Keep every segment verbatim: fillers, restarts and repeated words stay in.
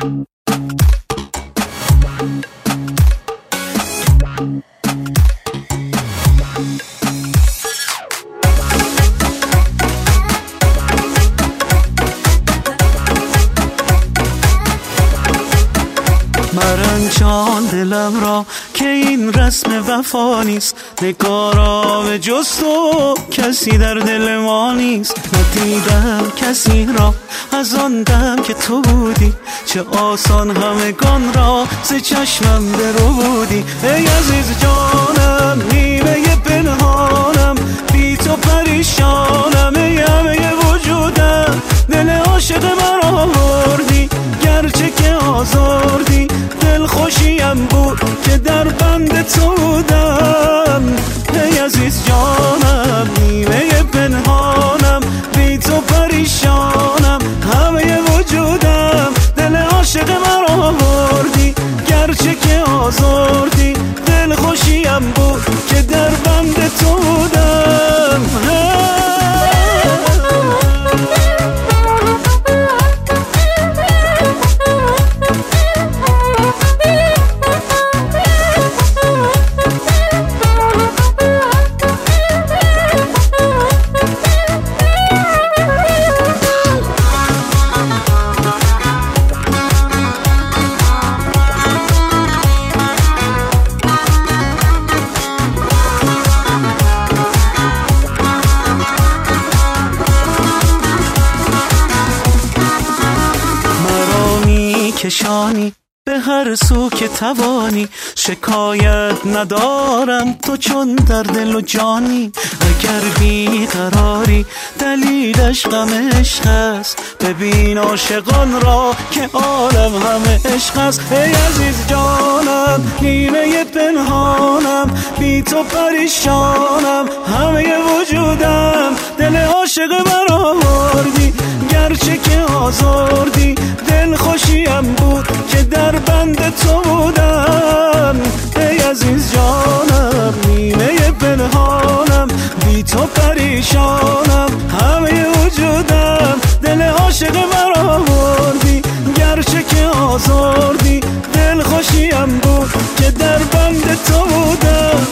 مرنجان دلم را که این رسم وفا نیست، نگارا به جز تو کسی در دل ما نیست. ندیدم کسی را از آن دم که تو بودی، چه آسان همگان را ز چشمم درو بودی. ای عزیز جانم نیمه پنهانم، بی تو پریشانم، ای همه وجودم دل عاشق مرا بردی، گرچه که آزردی دل خوشیم بود که در بند تو بودم. ای عزیز جانم نیمه پنهانم، بی تو پریشانم، همه وجودم دل عاشق مرا بردی، گرچه که آزردی دل خوشیم بود که در بند تو بودم. کشانی به هر سو که توانی، شکایت ندارم تو چون در دل و جانی. اگر بی قراری دلیلش غم عشق است، ببین عاشقان را که عالم همه عشق است. ای عزیز جانم نیمه پنهانم، بی تو پریشانم، همه وجودم دل عاشق مرا بردی، گرچه که آزردی دل خوشیم بود که در بند تو بودم. ای عزیز جانم نیمه پنهانم، بی تو پریشانم، همه وجودم دل عاشق مرا بردی، گرچه که آزردی دل خوشیم بود که در بند تو بودم.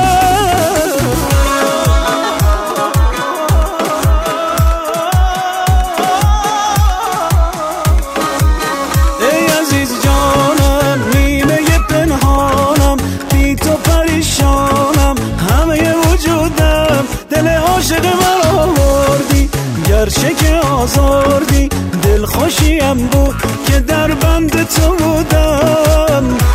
عاشق مرا بردی، گرچه که آزردی دل خوشیم بود که در بند تو بودم.